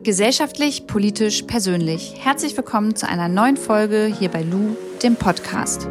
Gesellschaftlich, politisch, persönlich. Herzlich willkommen zu einer neuen Folge hier bei Lou, dem Podcast.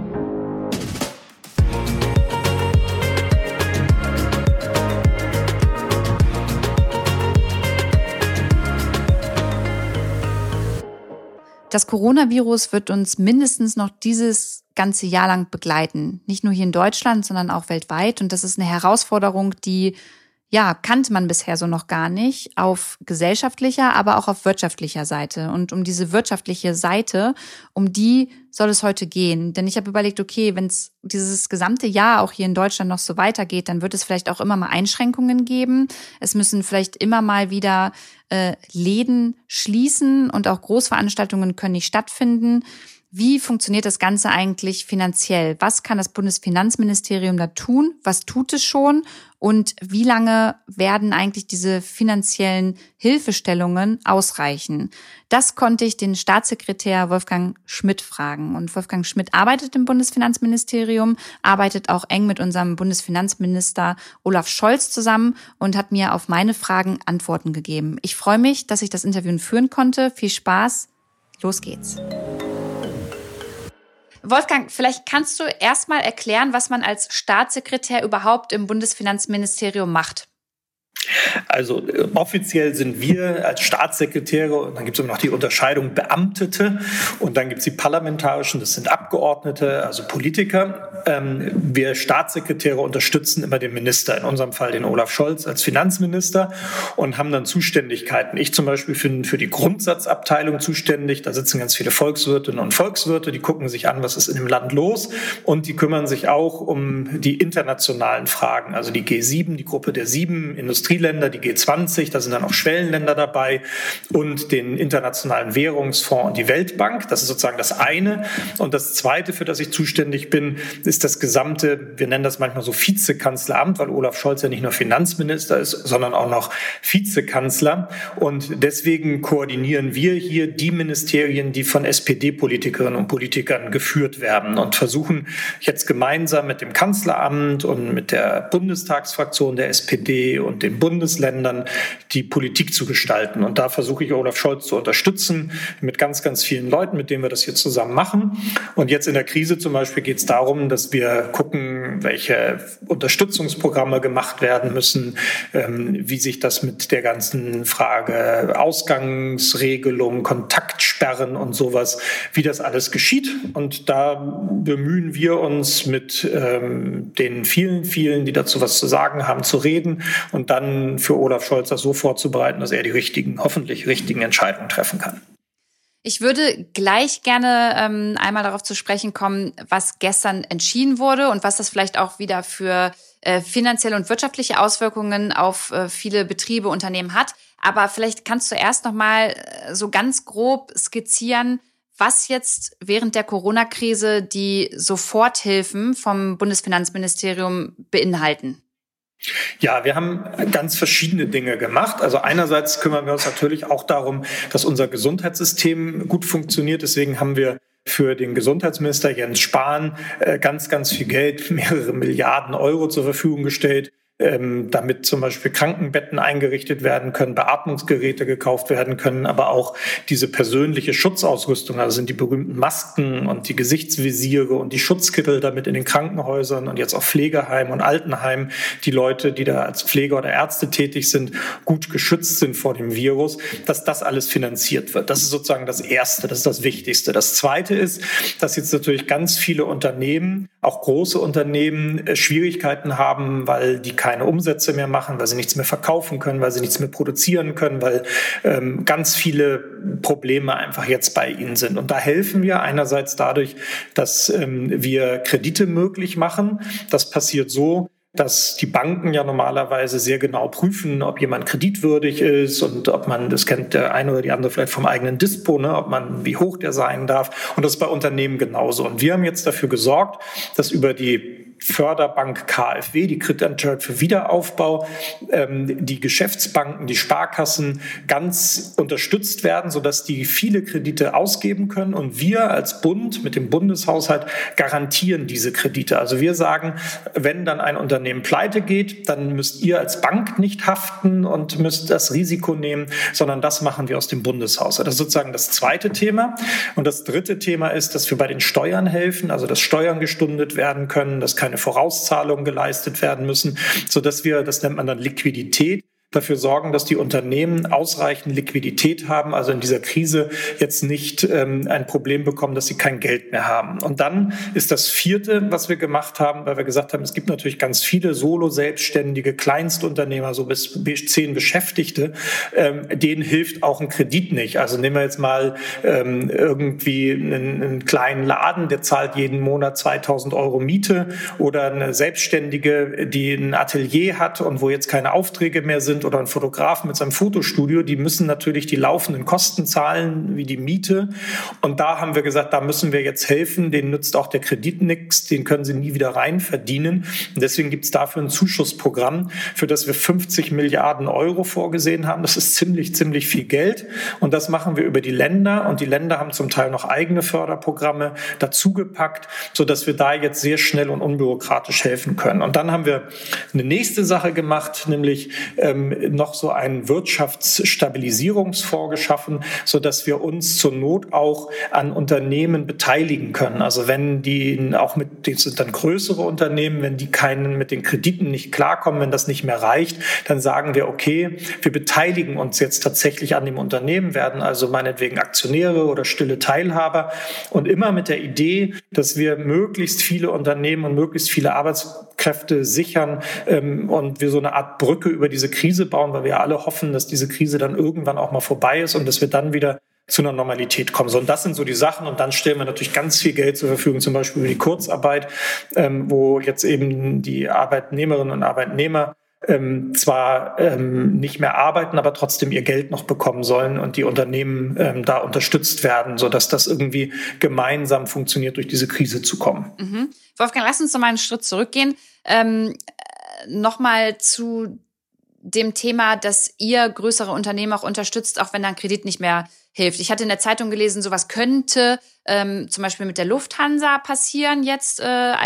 Das Coronavirus wird uns mindestens noch dieses ganze Jahr lang begleiten. Nicht nur hier in Deutschland, sondern auch weltweit. Und das ist eine Herausforderung, die kannte man bisher so noch gar nicht, auf gesellschaftlicher, aber auch auf wirtschaftlicher Seite. Und um diese wirtschaftliche Seite, um die soll es heute gehen. Denn ich habe überlegt, okay, wenn es dieses gesamte Jahr auch hier in Deutschland noch so weitergeht, dann wird es vielleicht auch immer mal Einschränkungen geben. Es müssen vielleicht immer mal wieder Läden schließen und auch Großveranstaltungen können nicht stattfinden. Wie funktioniert das Ganze eigentlich finanziell? Was kann das Bundesfinanzministerium da tun? Was tut es schon? Und wie lange werden eigentlich diese finanziellen Hilfestellungen ausreichen? Das konnte ich den Staatssekretär Wolfgang Schmidt fragen. Und Wolfgang Schmidt arbeitet im Bundesfinanzministerium, arbeitet auch eng mit unserem Bundesfinanzminister Olaf Scholz zusammen und hat mir auf meine Fragen Antworten gegeben. Ich freue mich, dass ich das Interview führen konnte. Viel Spaß. Los geht's. Wolfgang, vielleicht kannst du erstmal erklären, was man als Staatssekretär überhaupt im Bundesfinanzministerium macht. Also offiziell sind wir als Staatssekretäre, und dann gibt es immer noch die Unterscheidung Beamtete und dann gibt es die parlamentarischen, das sind Abgeordnete, also Politiker. Wir Staatssekretäre unterstützen immer den Minister, in unserem Fall den Olaf Scholz als Finanzminister, und haben dann Zuständigkeiten. Ich zum Beispiel bin für die Grundsatzabteilung zuständig, da sitzen ganz viele Volkswirtinnen und Volkswirte, die gucken sich an, was ist in dem Land los, und die kümmern sich auch um die internationalen Fragen, also die G7, die Gruppe der 7 Industrieländer, die G20, da sind dann auch Schwellenländer dabei, und den Internationalen Währungsfonds und die Weltbank. Das ist sozusagen das eine. Und das zweite, für das ich zuständig bin, ist das gesamte, wir nennen das manchmal so Vizekanzleramt, weil Olaf Scholz ja nicht nur Finanzminister ist, sondern auch noch Vizekanzler. Und deswegen koordinieren wir hier die Ministerien, die von SPD-Politikerinnen und Politikern geführt werden, und versuchen jetzt gemeinsam mit dem Kanzleramt und mit der Bundestagsfraktion der SPD und den Bundesländern die Politik zu gestalten. Und da versuche ich Olaf Scholz zu unterstützen mit ganz, ganz vielen Leuten, mit denen wir das hier zusammen machen. Und jetzt in der Krise zum Beispiel geht es darum, dass wir gucken, welche Unterstützungsprogramme gemacht werden müssen, wie sich das mit der ganzen Frage Ausgangsregelung, Kontaktsperren und sowas, wie das alles geschieht. Und da bemühen wir uns mit den vielen, vielen, die dazu was zu sagen haben, zu reden und dann für Olaf Scholz das so vorzubereiten, dass er die hoffentlich richtigen Entscheidungen treffen kann. Ich würde gleich gerne einmal darauf zu sprechen kommen, was gestern entschieden wurde und was das vielleicht auch wieder für finanzielle und wirtschaftliche Auswirkungen auf viele Betriebe, Unternehmen hat. Aber vielleicht kannst du erst noch mal so ganz grob skizzieren, was jetzt während der Corona-Krise die Soforthilfen vom Bundesfinanzministerium beinhalten. Ja, wir haben ganz verschiedene Dinge gemacht. Also einerseits kümmern wir uns natürlich auch darum, dass unser Gesundheitssystem gut funktioniert. Deswegen haben wir für den Gesundheitsminister Jens Spahn ganz, ganz viel Geld, mehrere Milliarden Euro zur Verfügung gestellt, damit zum Beispiel Krankenbetten eingerichtet werden können, Beatmungsgeräte gekauft werden können, aber auch diese persönliche Schutzausrüstung, also sind die berühmten Masken und die Gesichtsvisiere und die Schutzkittel, damit in den Krankenhäusern und jetzt auch Pflegeheimen und Altenheimen die Leute, die da als Pfleger oder Ärzte tätig sind, gut geschützt sind vor dem Virus, dass das alles finanziert wird. Das ist sozusagen das Erste, das ist das Wichtigste. Das Zweite ist, dass jetzt natürlich ganz viele Unternehmen, auch große Unternehmen, Schwierigkeiten haben, weil die keine Umsätze mehr machen, weil sie nichts mehr verkaufen können, weil sie nichts mehr produzieren können, weil ganz viele Probleme einfach jetzt bei ihnen sind. Und da helfen wir einerseits dadurch, dass wir Kredite möglich machen. Das passiert so, dass die Banken ja normalerweise sehr genau prüfen, ob jemand kreditwürdig ist und ob man, das kennt der eine oder die andere vielleicht vom eigenen Dispo, ob man, wie hoch der sein darf. Und das ist bei Unternehmen genauso. Und wir haben jetzt dafür gesorgt, dass über die Förderbank KfW, die Kreditanstalt für Wiederaufbau, die Geschäftsbanken, die Sparkassen ganz unterstützt werden, sodass die viele Kredite ausgeben können. Und wir als Bund mit dem Bundeshaushalt garantieren diese Kredite. Also wir sagen, wenn dann ein Unternehmen pleite geht, dann müsst ihr als Bank nicht haften und müsst das Risiko nehmen, sondern das machen wir aus dem Bundeshaushalt. Das ist sozusagen das zweite Thema. Und das dritte Thema ist, dass wir bei den Steuern helfen, also dass Steuern gestundet werden können, dass keine Vorauszahlungen geleistet werden müssen, sodass wir, das nennt man dann Liquidität, dafür sorgen, dass die Unternehmen ausreichend Liquidität haben, also in dieser Krise jetzt nicht ein Problem bekommen, dass sie kein Geld mehr haben. Und dann ist das vierte, was wir gemacht haben, weil wir gesagt haben, es gibt natürlich ganz viele Solo-Selbstständige, Kleinstunternehmer, so bis 10 Beschäftigte, denen hilft auch ein Kredit nicht. Also nehmen wir jetzt mal irgendwie einen kleinen Laden, der zahlt jeden Monat 2.000 Euro Miete, oder eine Selbstständige, die ein Atelier hat und wo jetzt keine Aufträge mehr sind, oder ein Fotograf mit seinem Fotostudio, die müssen natürlich die laufenden Kosten zahlen, wie die Miete. Und da haben wir gesagt, da müssen wir jetzt helfen. Denen nützt auch der Kredit nichts, den können sie nie wieder rein verdienen. Und deswegen gibt es dafür ein Zuschussprogramm, für das wir 50 Milliarden Euro vorgesehen haben. Das ist ziemlich viel Geld. Und das machen wir über die Länder. Und die Länder haben zum Teil noch eigene Förderprogramme dazugepackt, sodass wir da jetzt sehr schnell und unbürokratisch helfen können. Und dann haben wir eine nächste Sache gemacht, nämlich noch so einen Wirtschaftsstabilisierungsfonds geschaffen, sodass wir uns zur Not auch an Unternehmen beteiligen können. Also wenn die auch die sind dann größere Unternehmen, wenn die mit den Krediten nicht klarkommen, wenn das nicht mehr reicht, dann sagen wir, okay, wir beteiligen uns jetzt tatsächlich an dem Unternehmen, werden also meinetwegen Aktionäre oder stille Teilhaber, und immer mit der Idee, dass wir möglichst viele Unternehmen und möglichst viele Arbeitskräfte sichern und wir so eine Art Brücke über diese Krise bauen, weil wir alle hoffen, dass diese Krise dann irgendwann auch mal vorbei ist und dass wir dann wieder zu einer Normalität kommen. So, und das sind so die Sachen. Und dann stellen wir natürlich ganz viel Geld zur Verfügung, zum Beispiel über die Kurzarbeit, wo jetzt eben die Arbeitnehmerinnen und Arbeitnehmer zwar nicht mehr arbeiten, aber trotzdem ihr Geld noch bekommen sollen und die Unternehmen da unterstützt werden, sodass das irgendwie gemeinsam funktioniert, durch diese Krise zu kommen. Mhm. Wolfgang, lass uns noch mal einen Schritt zurückgehen. Nochmal zu dem Thema, dass ihr größere Unternehmen auch unterstützt, auch wenn dann Kredit nicht mehr hilft. Ich hatte in der Zeitung gelesen, sowas könnte zum Beispiel mit der Lufthansa passieren jetzt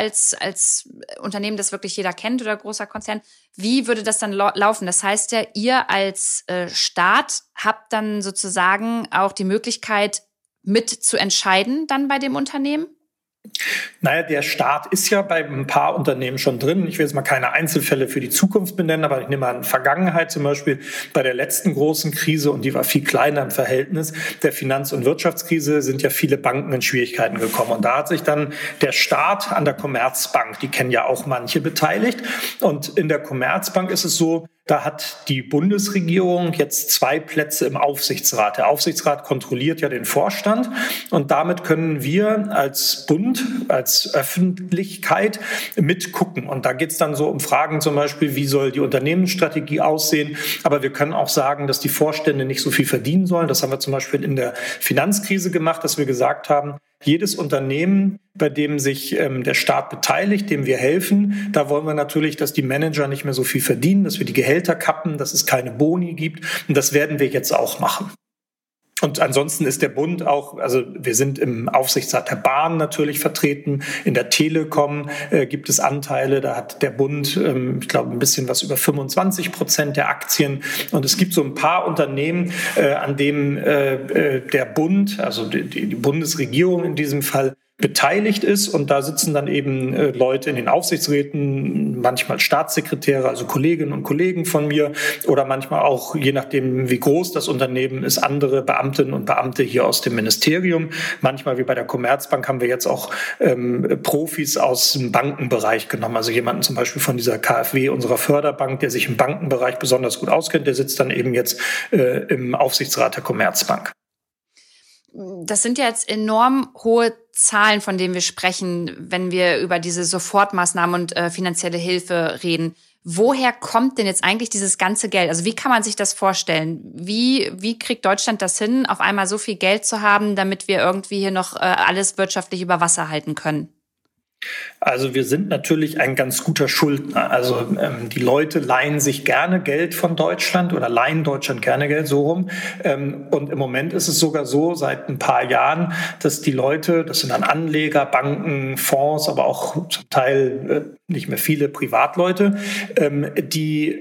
als Unternehmen, das wirklich jeder kennt oder großer Konzern. Wie würde das dann laufen? Das heißt ja, ihr als Staat habt dann sozusagen auch die Möglichkeit, mit zu entscheiden dann bei dem Unternehmen? Naja, der Staat ist ja bei ein paar Unternehmen schon drin. Ich will jetzt mal keine Einzelfälle für die Zukunft benennen, aber ich nehme mal an Vergangenheit, zum Beispiel bei der letzten großen Krise, und die war viel kleiner im Verhältnis, der Finanz- und Wirtschaftskrise, sind ja viele Banken in Schwierigkeiten gekommen. Und da hat sich dann der Staat an der Commerzbank, die kennen ja auch manche, beteiligt. Und in der Commerzbank ist es so, da hat die Bundesregierung jetzt 2 Plätze im Aufsichtsrat. Der Aufsichtsrat kontrolliert ja den Vorstand, und damit können wir als Bund, als Öffentlichkeit mitgucken. Und da geht es dann so um Fragen zum Beispiel, wie soll die Unternehmensstrategie aussehen. Aber wir können auch sagen, dass die Vorstände nicht so viel verdienen sollen. Das haben wir zum Beispiel in der Finanzkrise gemacht, dass wir gesagt haben, jedes Unternehmen, bei dem sich der Staat beteiligt, dem wir helfen, da wollen wir natürlich, dass die Manager nicht mehr so viel verdienen, dass wir die Gehälter kappen, dass es keine Boni gibt. Und das werden wir jetzt auch machen. Und ansonsten ist der Bund auch, also wir sind im Aufsichtsrat der Bahn natürlich vertreten, in der Telekom gibt es Anteile, da hat der Bund, ich glaube, ein bisschen was über 25% der Aktien. Und es gibt so ein paar Unternehmen, an denen der Bund, also die Bundesregierung in diesem Fall, beteiligt ist, und da sitzen dann eben Leute in den Aufsichtsräten, manchmal Staatssekretäre, also Kolleginnen und Kollegen von mir, oder manchmal auch, je nachdem wie groß das Unternehmen ist, andere Beamtinnen und Beamte hier aus dem Ministerium. Manchmal, wie bei der Commerzbank, haben wir jetzt auch Profis aus dem Bankenbereich genommen, also jemanden zum Beispiel von dieser KfW, unserer Förderbank, der sich im Bankenbereich besonders gut auskennt, der sitzt dann eben jetzt im Aufsichtsrat der Commerzbank. Das sind ja jetzt enorm hohe Zahlen, von denen wir sprechen, wenn wir über diese Sofortmaßnahmen und finanzielle Hilfe reden. Woher kommt denn jetzt eigentlich dieses ganze Geld? Also wie kann man sich das vorstellen? Wie kriegt Deutschland das hin, auf einmal so viel Geld zu haben, damit wir irgendwie hier noch alles wirtschaftlich über Wasser halten können? Also wir sind natürlich ein ganz guter Schuldner. Also die Leute leihen sich gerne Geld von Deutschland oder leihen Deutschland gerne Geld, so rum. Und im Moment ist es sogar so, seit ein paar Jahren, dass die Leute, das sind dann Anleger, Banken, Fonds, aber auch zum Teil nicht mehr viele Privatleute, die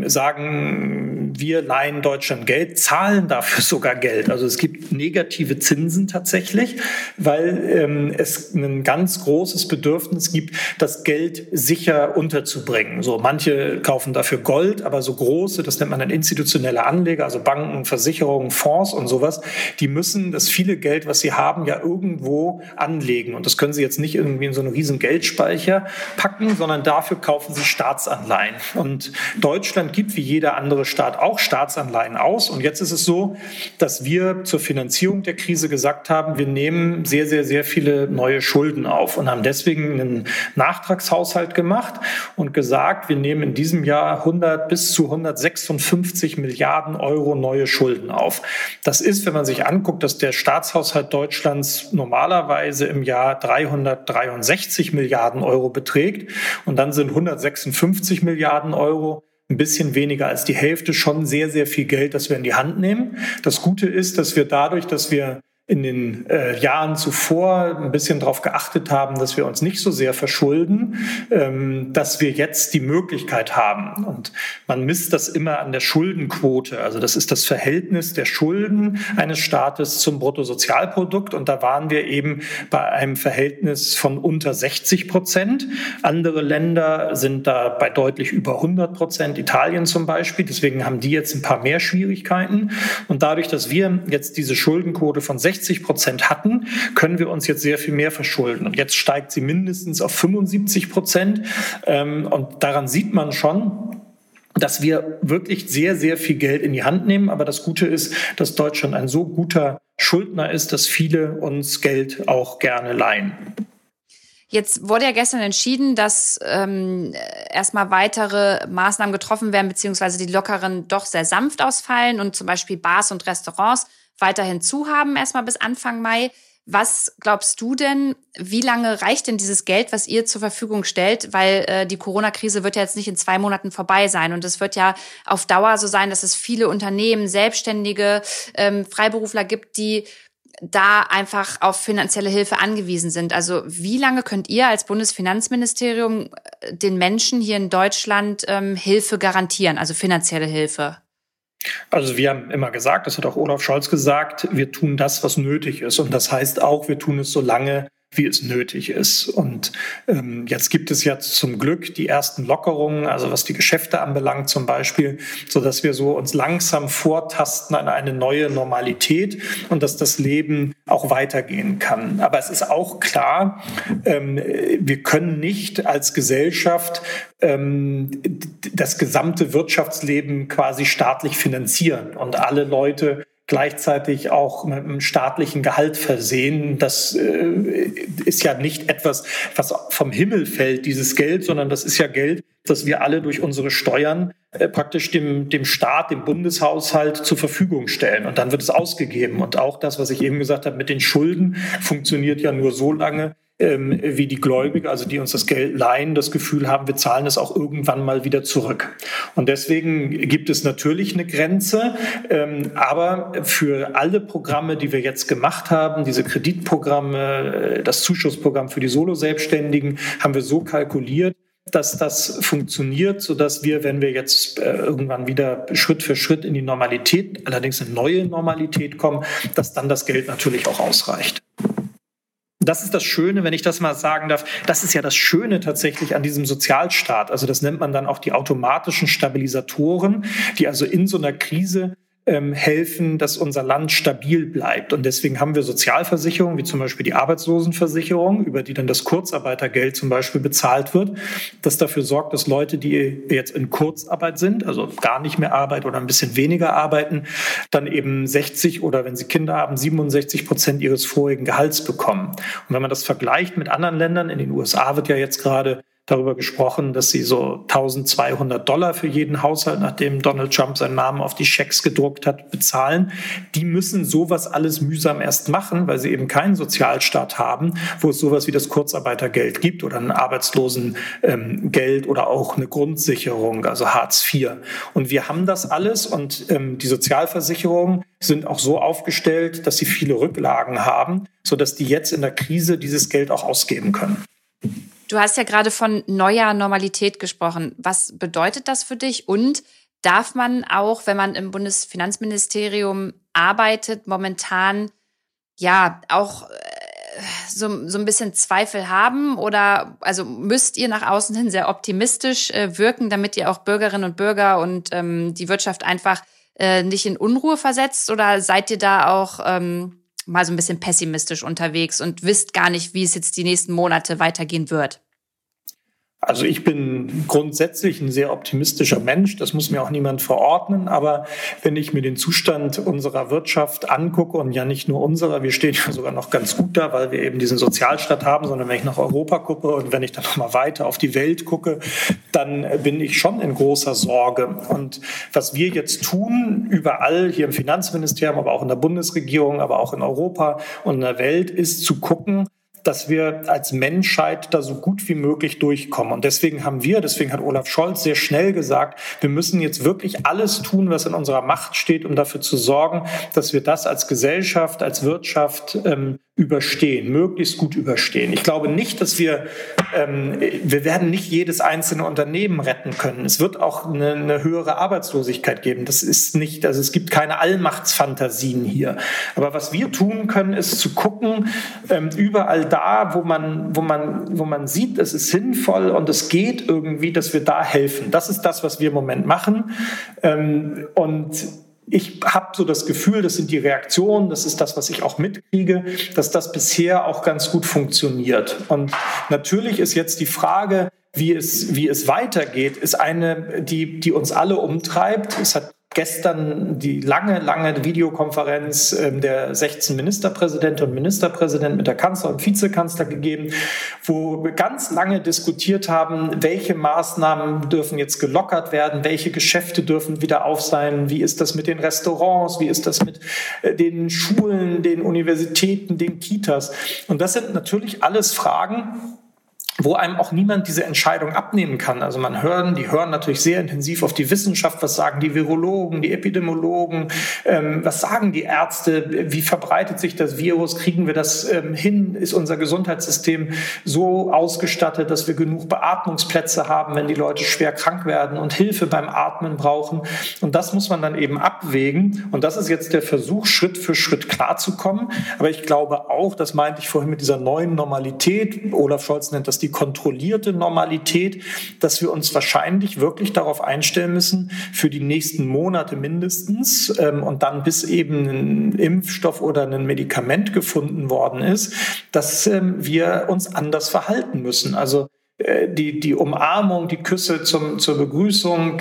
sagen, wir leihen Deutschland Geld, zahlen dafür sogar Geld. Also es gibt negative Zinsen tatsächlich, weil es ein ganz großes Bedürfnis gibt, das Geld sicher unterzubringen. So, manche kaufen dafür Gold, aber so große, das nennt man dann institutionelle Anleger, also Banken, Versicherungen, Fonds und sowas, die müssen das viele Geld, was sie haben, ja irgendwo anlegen. Und das können sie jetzt nicht irgendwie in so einen riesen Geldspeicher packen, sondern dafür kaufen sie Staatsanleihen. Und Deutschland gibt wie jeder andere Staat auch Staatsanleihen aus. Und jetzt ist es so, dass wir zur Finanzierung der Krise gesagt haben, wir nehmen sehr, sehr, sehr viele neue Schulden auf und haben deswegen einen Nachtragshaushalt gemacht und gesagt, wir nehmen in diesem Jahr 100 bis zu 156 Milliarden Euro neue Schulden auf. Das ist, wenn man sich anguckt, dass der Staatshaushalt Deutschlands normalerweise im Jahr 363 Milliarden Euro beträgt und dann sind 156 Milliarden Euro ein bisschen weniger als die Hälfte, schon sehr, sehr viel Geld, das wir in die Hand nehmen. Das Gute ist, dass wir dadurch, dass wir in den Jahren zuvor ein bisschen darauf geachtet haben, dass wir uns nicht so sehr verschulden, dass wir jetzt die Möglichkeit haben. Und man misst das immer an der Schuldenquote. Also das ist das Verhältnis der Schulden eines Staates zum Bruttosozialprodukt. Und da waren wir eben bei einem Verhältnis von unter 60%. Andere Länder sind da bei deutlich über 100%, Italien zum Beispiel. Deswegen haben die jetzt ein paar mehr Schwierigkeiten. Und dadurch, dass wir jetzt diese Schuldenquote von 60% hatten, können wir uns jetzt sehr viel mehr verschulden. Und jetzt steigt sie mindestens auf 75%. Und daran sieht man schon, dass wir wirklich sehr, sehr viel Geld in die Hand nehmen. Aber das Gute ist, dass Deutschland ein so guter Schuldner ist, dass viele uns Geld auch gerne leihen. Jetzt wurde ja gestern entschieden, dass erstmal weitere Maßnahmen getroffen werden, beziehungsweise die lockeren doch sehr sanft ausfallen und zum Beispiel Bars und Restaurants weiterhin zu haben, erstmal bis Anfang Mai. Was glaubst du denn, wie lange reicht denn dieses Geld, was ihr zur Verfügung stellt? Weil die Corona-Krise wird ja jetzt nicht in 2 Monaten vorbei sein. Und es wird ja auf Dauer so sein, dass es viele Unternehmen, Selbstständige, Freiberufler gibt, die da einfach auf finanzielle Hilfe angewiesen sind. Also wie lange könnt ihr als Bundesfinanzministerium den Menschen hier in Deutschland Hilfe garantieren, also finanzielle Hilfe? Also wir haben immer gesagt, das hat auch Olaf Scholz gesagt, wir tun das, was nötig ist. Und das heißt auch, wir tun es so lange, wie es nötig ist. Und jetzt gibt es ja zum Glück die ersten Lockerungen, also was die Geschäfte anbelangt zum Beispiel, so dass wir so uns langsam vortasten an eine neue Normalität und dass das Leben auch weitergehen kann. Aber es ist auch klar, wir können nicht als Gesellschaft das gesamte Wirtschaftsleben quasi staatlich finanzieren und alle Leute gleichzeitig auch mit einem staatlichen Gehalt versehen. Das ist ja nicht etwas, was vom Himmel fällt, dieses Geld, sondern das ist ja Geld, das wir alle durch unsere Steuern praktisch dem Staat, dem Bundeshaushalt zur Verfügung stellen. Und dann wird es ausgegeben. Und auch das, was ich eben gesagt habe mit den Schulden, funktioniert ja nur so lange, wie die Gläubiger, also die uns das Geld leihen, das Gefühl haben, wir zahlen es auch irgendwann mal wieder zurück. Und deswegen gibt es natürlich eine Grenze, aber für alle Programme, die wir jetzt gemacht haben, diese Kreditprogramme, das Zuschussprogramm für die Solo-Selbstständigen, haben wir so kalkuliert, dass das funktioniert, sodass wir, wenn wir jetzt irgendwann wieder Schritt für Schritt in die Normalität, allerdings eine neue Normalität kommen, dass dann das Geld natürlich auch ausreicht. Das ist das Schöne, wenn ich das mal sagen darf, das ist ja das Schöne tatsächlich an diesem Sozialstaat. Also das nennt man dann auch die automatischen Stabilisatoren, die also in so einer Krise helfen, dass unser Land stabil bleibt. Und deswegen haben wir Sozialversicherungen, wie zum Beispiel die Arbeitslosenversicherung, über die dann das Kurzarbeitergeld zum Beispiel bezahlt wird, das dafür sorgt, dass Leute, die jetzt in Kurzarbeit sind, also gar nicht mehr arbeiten oder ein bisschen weniger arbeiten, dann eben 60 oder wenn sie Kinder haben, 67% ihres vorigen Gehalts bekommen. Und wenn man das vergleicht mit anderen Ländern, in den USA wird ja jetzt gerade darüber gesprochen, dass sie so $1.200 für jeden Haushalt, nachdem Donald Trump seinen Namen auf die Schecks gedruckt hat, bezahlen. Die müssen sowas alles mühsam erst machen, weil sie eben keinen Sozialstaat haben, wo es sowas wie das Kurzarbeitergeld gibt oder ein Arbeitslosengeld oder auch eine Grundsicherung, also Hartz IV. Und wir haben das alles und die Sozialversicherungen sind auch so aufgestellt, dass sie viele Rücklagen haben, sodass die jetzt in der Krise dieses Geld auch ausgeben können. Du hast ja gerade von neuer Normalität gesprochen. Was bedeutet das für dich? Und darf man auch, wenn man im Bundesfinanzministerium arbeitet, momentan ja auch so ein bisschen Zweifel haben? Oder also müsst ihr nach außen hin sehr optimistisch wirken, damit ihr auch Bürgerinnen und Bürger und die Wirtschaft einfach nicht in Unruhe versetzt? Oder seid ihr da auch mal so ein bisschen pessimistisch unterwegs und wisst gar nicht, wie es jetzt die nächsten Monate weitergehen wird? Also ich bin grundsätzlich ein sehr optimistischer Mensch, das muss mir auch niemand verordnen, aber wenn ich mir den Zustand unserer Wirtschaft angucke und ja nicht nur unserer, wir stehen ja sogar noch ganz gut da, weil wir eben diesen Sozialstaat haben, sondern wenn ich nach Europa gucke und wenn ich dann noch mal weiter auf die Welt gucke, dann bin ich schon in großer Sorge. Und was wir jetzt tun, überall hier im Finanzministerium, aber auch in der Bundesregierung, aber auch in Europa und in der Welt, ist zu gucken, dass wir als Menschheit da so gut wie möglich durchkommen. Und deswegen hat Olaf Scholz sehr schnell gesagt, wir müssen jetzt wirklich alles tun, was in unserer Macht steht, um dafür zu sorgen, dass wir das als Gesellschaft, als Wirtschaft überstehen, möglichst gut überstehen. Ich glaube nicht, dass wir werden nicht jedes einzelne Unternehmen retten können. Es wird auch eine höhere Arbeitslosigkeit geben. Das ist nicht, also es gibt keine Allmachtsfantasien hier. Aber was wir tun können, ist zu gucken, überall da, wo man sieht, es ist sinnvoll und es geht irgendwie, dass wir da helfen. Das ist das, was wir im Moment machen. Und ich habe so das Gefühl, das sind die Reaktionen, das ist das, was ich auch mitkriege, dass das bisher auch ganz gut funktioniert. Und natürlich ist jetzt die Frage, wie es weitergeht, ist eine, die uns alle umtreibt. Es hat gestern die lange Videokonferenz der 16 Ministerpräsidentinnen und Ministerpräsidenten mit der Kanzler und Vizekanzler gegeben, wo wir ganz lange diskutiert haben, welche Maßnahmen dürfen jetzt gelockert werden, welche Geschäfte dürfen wieder auf sein, wie ist das mit den Restaurants, wie ist das mit den Schulen, den Universitäten, den Kitas. Und das sind natürlich alles Fragen, wo einem auch niemand diese Entscheidung abnehmen kann. Also die hören natürlich sehr intensiv auf die Wissenschaft, was sagen die Virologen, die Epidemiologen, was sagen die Ärzte, wie verbreitet sich das Virus, kriegen wir das hin, ist unser Gesundheitssystem so ausgestattet, dass wir genug Beatmungsplätze haben, wenn die Leute schwer krank werden und Hilfe beim Atmen brauchen. Und das muss man dann eben abwägen. Und das ist jetzt der Versuch, Schritt für Schritt klarzukommen. Aber ich glaube auch, das meinte ich vorhin mit dieser neuen Normalität, Olaf Scholz nennt das die kontrollierte Normalität, dass wir uns wahrscheinlich wirklich darauf einstellen müssen, für die nächsten Monate mindestens und dann bis eben ein Impfstoff oder ein Medikament gefunden worden ist, dass wir uns anders verhalten müssen. Also die Umarmung, die Küsse zur Begrüßung,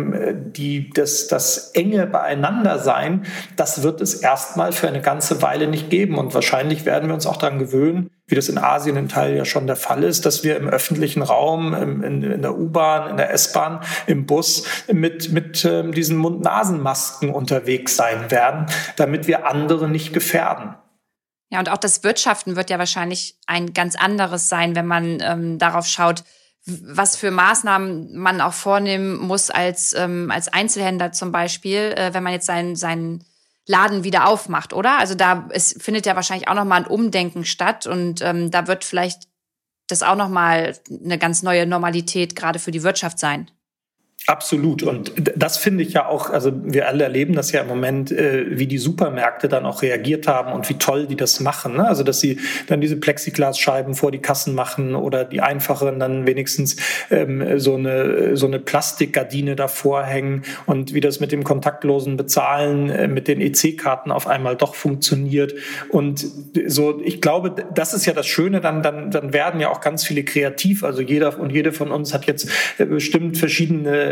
das enge Beieinandersein, das wird es erstmal für eine ganze Weile nicht geben. Und wahrscheinlich werden wir uns auch daran gewöhnen, wie das in Asien im Teil ja schon der Fall ist, dass wir im öffentlichen Raum, in der U-Bahn, in der S-Bahn, im Bus mit diesen Mund-Nasen-Masken unterwegs sein werden, damit wir andere nicht gefährden. Ja, und auch das Wirtschaften wird ja wahrscheinlich ein ganz anderes sein, wenn man darauf schaut, was für Maßnahmen man auch vornehmen muss als Einzelhändler zum Beispiel, wenn man jetzt seinen Laden wieder aufmacht, oder? Also es findet ja wahrscheinlich auch nochmal ein Umdenken statt und da wird vielleicht das auch nochmal eine ganz neue Normalität gerade für die Wirtschaft sein. Absolut. Und das finde ich ja auch, also wir alle erleben das ja im Moment, wie die Supermärkte dann auch reagiert haben und wie toll die das machen. Ne? Also dass sie dann diese Plexiglasscheiben vor die Kassen machen oder die einfacheren dann wenigstens so eine Plastikgardine davor hängen und wie das mit dem kontaktlosen Bezahlen mit den EC-Karten auf einmal doch funktioniert. Und so, ich glaube, das ist ja das Schöne, dann werden ja auch ganz viele kreativ. Also jeder und jede von uns hat jetzt bestimmt verschiedene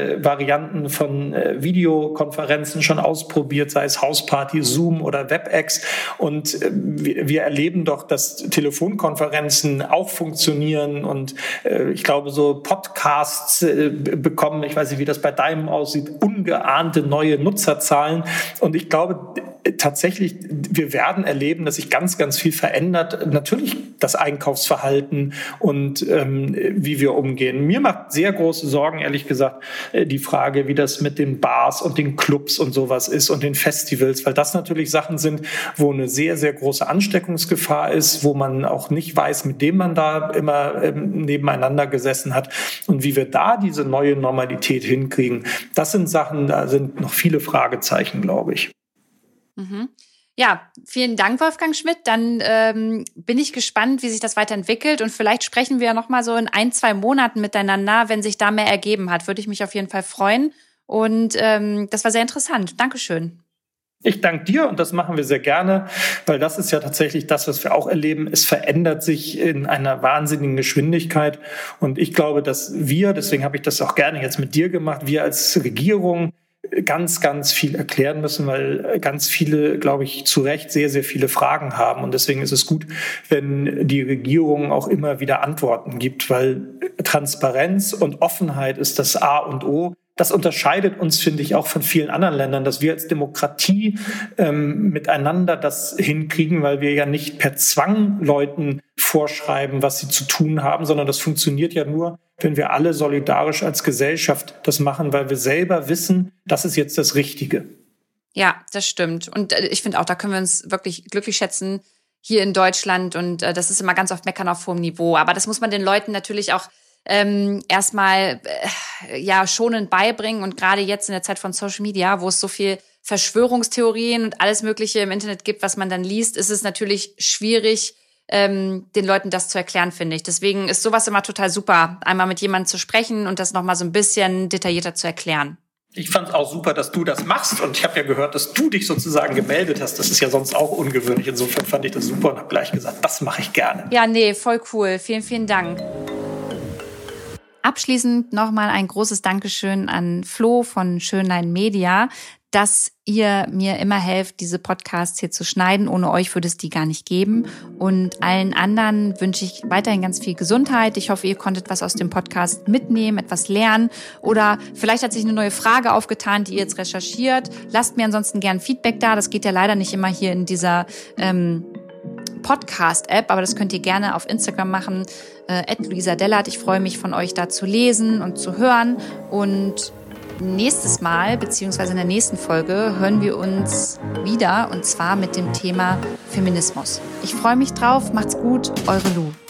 Varianten von Videokonferenzen schon ausprobiert, sei es Hausparty, Zoom oder WebEx. Und wir erleben doch, dass Telefonkonferenzen auch funktionieren und ich glaube, so Podcasts bekommen, ich weiß nicht, wie das bei deinem aussieht, ungeahnte neue Nutzerzahlen. Und ich glaube tatsächlich, wir werden erleben, dass sich ganz, ganz viel verändert. Natürlich das Einkaufsverhalten und wie wir umgehen. Mir macht sehr große Sorgen, ehrlich gesagt, die Frage, wie das mit den Bars und den Clubs und sowas ist und den Festivals, weil das natürlich Sachen sind, wo eine sehr, sehr große Ansteckungsgefahr ist, wo man auch nicht weiß, mit dem man da immer nebeneinander gesessen hat und wie wir da diese neue Normalität hinkriegen. Das sind Sachen, da sind noch viele Fragezeichen, glaube ich. Mhm. Ja, vielen Dank, Wolfgang Schmidt. Dann bin ich gespannt, wie sich das weiterentwickelt und vielleicht sprechen wir ja noch mal so in 1-2 Monaten miteinander, wenn sich da mehr ergeben hat. Würde ich mich auf jeden Fall freuen und das war sehr interessant. Dankeschön. Ich danke dir und das machen wir sehr gerne, weil das ist ja tatsächlich das, was wir auch erleben. Es verändert sich in einer wahnsinnigen Geschwindigkeit und ich glaube, dass wir, deswegen habe ich das auch gerne jetzt mit dir gemacht, wir als Regierung ganz, ganz viel erklären müssen, weil ganz viele, glaube ich, zu Recht sehr, sehr viele Fragen haben. Und deswegen ist es gut, wenn die Regierung auch immer wieder Antworten gibt, weil Transparenz und Offenheit ist das A und O. Das unterscheidet uns, finde ich, auch von vielen anderen Ländern, dass wir als Demokratie miteinander das hinkriegen, weil wir ja nicht per Zwang Leuten vorschreiben, was sie zu tun haben, sondern das funktioniert ja nur, wenn wir alle solidarisch als Gesellschaft das machen, weil wir selber wissen, das ist jetzt das Richtige. Ja, das stimmt. Und ich finde auch, da können wir uns wirklich glücklich schätzen hier in Deutschland. Und das ist immer ganz oft Meckern auf hohem Niveau. Aber das muss man den Leuten natürlich auch erstmal schonend beibringen. Und gerade jetzt in der Zeit von Social Media, wo es so viel Verschwörungstheorien und alles Mögliche im Internet gibt, was man dann liest, ist es natürlich schwierig, den Leuten das zu erklären, finde ich. Deswegen ist sowas immer total super, einmal mit jemandem zu sprechen und das nochmal so ein bisschen detaillierter zu erklären. Ich fand es auch super, dass du das machst und ich habe ja gehört, dass du dich sozusagen gemeldet hast. Das ist ja sonst auch ungewöhnlich. Insofern fand ich das super und habe gleich gesagt, das mache ich gerne. Ja, nee, voll cool. Vielen, vielen Dank. Abschließend nochmal ein großes Dankeschön an Flo von Schönlein Media, dass ihr mir immer helft, diese Podcasts hier zu schneiden. Ohne euch würde es die gar nicht geben. Und allen anderen wünsche ich weiterhin ganz viel Gesundheit. Ich hoffe, ihr konntet was aus dem Podcast mitnehmen, etwas lernen. Oder vielleicht hat sich eine neue Frage aufgetan, die ihr jetzt recherchiert. Lasst mir ansonsten gern Feedback da. Das geht ja leider nicht immer hier in dieser Podcast-App, aber das könnt ihr gerne auf Instagram machen, @luisa-dellert. Ich freue mich, von euch da zu lesen und zu hören. Und nächstes Mal, beziehungsweise in der nächsten Folge, hören wir uns wieder und zwar mit dem Thema Feminismus. Ich freue mich drauf. Macht's gut. Eure Lu.